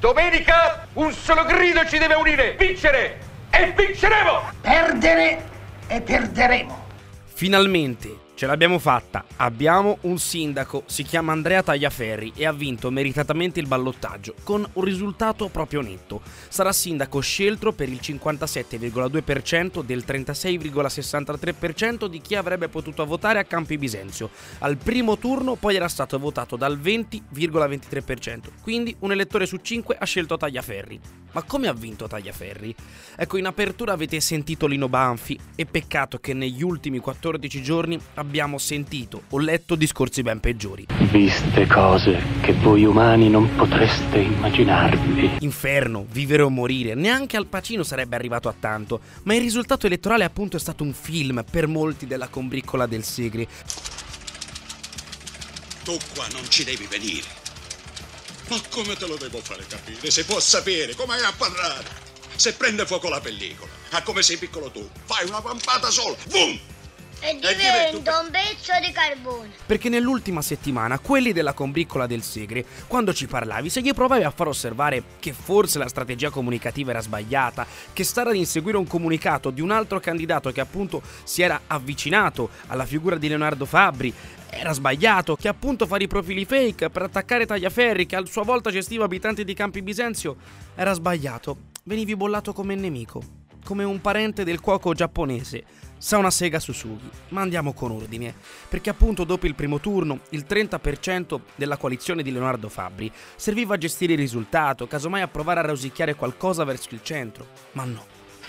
Domenica un solo grido ci deve unire. Vincere! E vinceremo! Perdere e perderemo. Finalmente ce l'abbiamo fatta, abbiamo un sindaco, si chiama Andrea Tagliaferri e ha vinto meritatamente il ballottaggio con un risultato proprio netto. Sarà sindaco scelto per il 57,2% del 36,63% di chi avrebbe potuto votare a Campi Bisenzio. Al primo turno poi era stato votato dal 20,23%, quindi un elettore su 5 ha scelto Tagliaferri. Ma come ha vinto Tagliaferri? Ecco, in apertura avete sentito Lino Banfi e peccato che negli ultimi 14 giorni abbiamo sentito o letto discorsi ben peggiori. Viste cose che voi umani non potreste immaginarvi. Inferno, vivere o morire, neanche Al Pacino sarebbe arrivato a tanto, ma il risultato elettorale appunto è stato un film per molti della combriccola del Segre. Tu qua non ci devi venire. Ma come te lo devo fare capire? Se può sapere, come hai a parlare? Se prende fuoco la pellicola, a come sei piccolo tu, fai una vampata sola, boom! E diventa un pezzo di carbone. Perché nell'ultima settimana quelli della combriccola del Segre, quando ci parlavi, se gli provavi a far osservare che forse la strategia comunicativa era sbagliata, che stare ad inseguire un comunicato di un altro candidato che appunto si era avvicinato alla figura di Leonardo Fabbri era sbagliato, che appunto fare i profili fake per attaccare Tagliaferri, che a sua volta gestiva abitanti di Campi Bisenzio, era sbagliato, venivi bollato come nemico, come un parente del cuoco giapponese. Sa una sega Suzuki, ma andiamo con ordine, perché appunto dopo il primo turno il 30% della coalizione di Leonardo Fabbri serviva a gestire il risultato, casomai a provare a rosicchiare qualcosa verso il centro, ma no.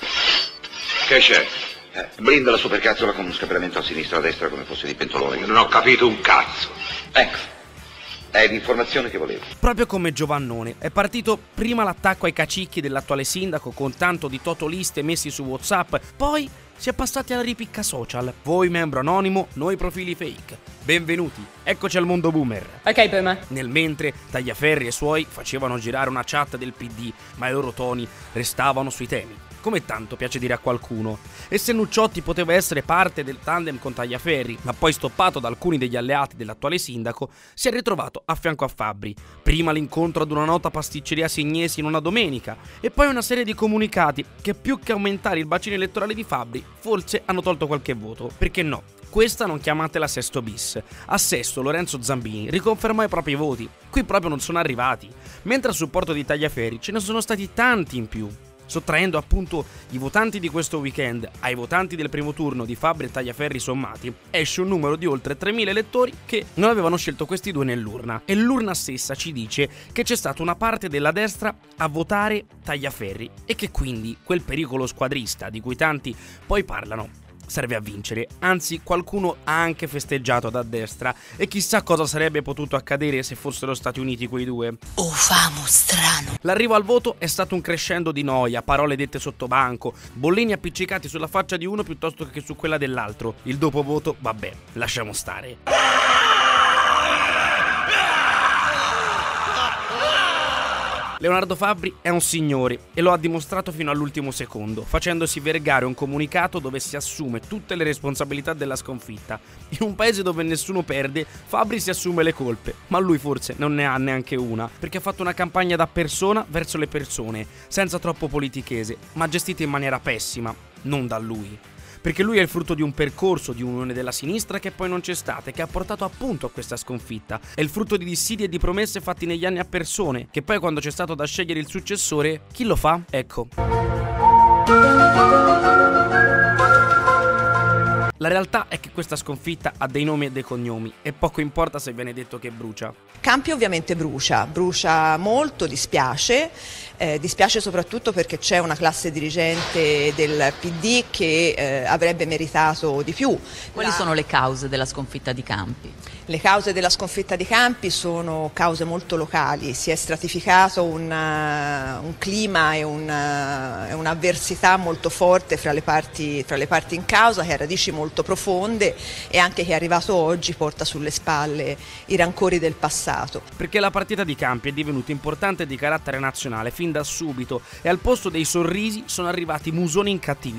Che c'è? Blinda la supercazzola con un scappellamento a sinistra e a destra come fosse di pentolone. Io non ho capito un cazzo. Ecco, è l'informazione che volevo. Proprio come Giovannone, è partito prima l'attacco ai cacicchi dell'attuale sindaco con tanto di totoliste messi su WhatsApp, poi si è passati alla ripicca social. Voi membro anonimo, noi profili fake. Benvenuti, eccoci al mondo boomer. Ok, per me. Nel mentre Tagliaferri e suoi facevano girare una chat del PD, ma i loro toni restavano sui temi, come tanto piace dire a qualcuno. E se Nucciotti poteva essere parte del tandem con Tagliaferri, ma poi stoppato da alcuni degli alleati dell'attuale sindaco, si è ritrovato a fianco a Fabbri. Prima l'incontro ad una nota pasticceria Signesi in una domenica, e poi una serie di comunicati che più che aumentare il bacino elettorale di Fabbri, forse hanno tolto qualche voto. Perché no? Questa non chiamatela Sesto bis. A Sesto Lorenzo Zambini riconfermò i propri voti. Qui proprio non sono arrivati. Mentre a supporto di Tagliaferri ce ne sono stati tanti in più, sottraendo appunto i votanti di questo weekend ai votanti del primo turno di Fabbri e Tagliaferri sommati, esce un numero di oltre 3.000 elettori che non avevano scelto questi due nell'urna. E l'urna stessa ci dice che c'è stata una parte della destra a votare Tagliaferri e che quindi quel pericolo squadrista di cui tanti poi parlano serve a vincere, anzi qualcuno ha anche festeggiato da destra e chissà cosa sarebbe potuto accadere se fossero stati uniti quei due. Oh, famo strano. L'arrivo al voto è stato un crescendo di noia, parole dette sotto banco, bollini appiccicati sulla faccia di uno piuttosto che su quella dell'altro. Il dopovoto, vabbè, lasciamo stare. Leonardo Fabbri è un signore e lo ha dimostrato fino all'ultimo secondo, facendosi vergare un comunicato dove si assume tutte le responsabilità della sconfitta. In un paese dove nessuno perde, Fabbri si assume le colpe, ma lui forse non ne ha neanche una, perché ha fatto una campagna da persona verso le persone, senza troppo politichese, ma gestita in maniera pessima, non da lui. Perché lui è il frutto di un percorso, di un'unione della sinistra che poi non c'è stata e che ha portato appunto a questa sconfitta. È il frutto di dissidi e di promesse fatti negli anni a persone, che poi quando c'è stato da scegliere il successore, chi lo fa? Ecco. La realtà è che questa sconfitta ha dei nomi e dei cognomi e poco importa se viene detto che brucia. Campi ovviamente brucia molto, dispiace soprattutto perché c'è una classe dirigente del PD che avrebbe meritato di più. Quali sono le cause della sconfitta di Campi? Le cause della sconfitta di Campi sono cause molto locali, si è stratificato un clima e un'avversità molto forte fra le parti in causa, che ha radici molto profonde e anche che è arrivato oggi porta sulle spalle i rancori del passato. Perché la partita di Campi è divenuta importante di carattere nazionale fin da subito e al posto dei sorrisi sono arrivati musoni incattiviti.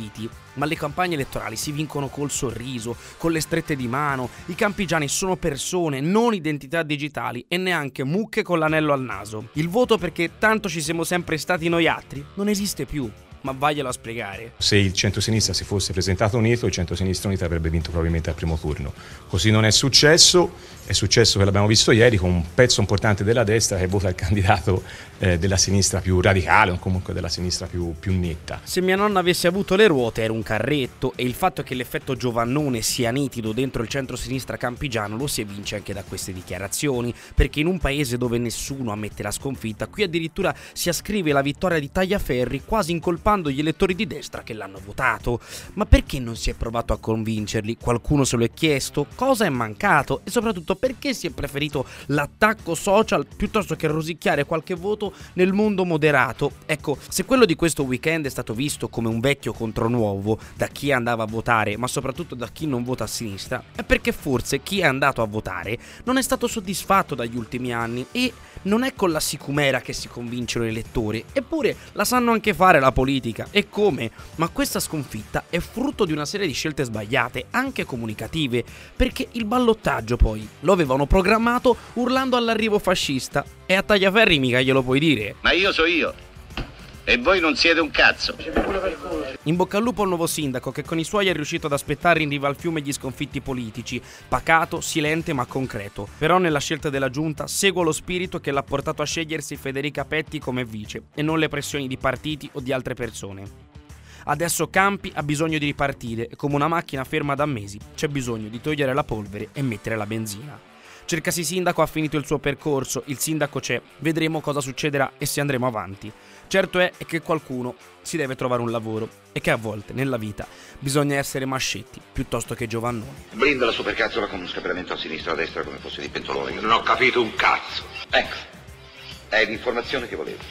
Ma le campagne elettorali si vincono col sorriso, con le strette di mano. I campigiani sono persone, non identità digitali e neanche mucche con l'anello al naso. Il voto perché tanto ci siamo sempre stati noi altri non esiste più. Ma vaglielo a spiegare. Se il centrosinistra si fosse presentato unito, il centrosinistra unito avrebbe vinto probabilmente al primo turno. Così non è successo che l'abbiamo visto ieri con un pezzo importante della destra che vota il candidato della sinistra più radicale o comunque della sinistra più netta. Se mia nonna avesse avuto le ruote era un carretto e il fatto che l'effetto Giovannone sia nitido dentro il centrosinistra campigiano lo si evince anche da queste dichiarazioni, perché in un paese dove nessuno ammette la sconfitta, qui addirittura si ascrive la vittoria di Tagliaferri quasi incolpando gli elettori di destra che l'hanno votato. Ma perché non si è provato a convincerli? Qualcuno se lo è chiesto? Cosa è mancato? E soprattutto perché si è preferito l'attacco social piuttosto che rosicchiare qualche voto nel mondo moderato? Ecco, se quello di questo weekend è stato visto come un vecchio contro nuovo da chi andava a votare, ma soprattutto da chi non vota a sinistra, è perché forse chi è andato a votare non è stato soddisfatto dagli ultimi anni e non è con la sicumera che si convince l'elettore, eppure la sanno anche fare la politica. E come? Ma questa sconfitta è frutto di una serie di scelte sbagliate, anche comunicative, perché il ballottaggio poi lo avevano programmato urlando all'arrivo fascista e a Tagliaferri mica glielo puoi dire. Ma io so io e voi non siete un cazzo. In bocca al lupo al nuovo sindaco che con i suoi è riuscito ad aspettare in riva al fiume gli sconfitti politici, pacato, silente ma concreto. Però nella scelta della giunta seguo lo spirito che l'ha portato a scegliersi Federica Petti come vice e non le pressioni di partiti o di altre persone. Adesso Campi ha bisogno di ripartire e come una macchina ferma da mesi c'è bisogno di togliere la polvere e mettere la benzina. Cercasi sindaco ha finito il suo percorso, il sindaco c'è, vedremo cosa succederà e se andremo avanti. Certo è che qualcuno si deve trovare un lavoro e che a volte nella vita bisogna essere Mascetti piuttosto che Giovannone. Blinda la supercazzola con uno scappellamento a sinistra, a destra come fosse di pentolone. Non ho capito un cazzo. Ecco, è l'informazione che volevo.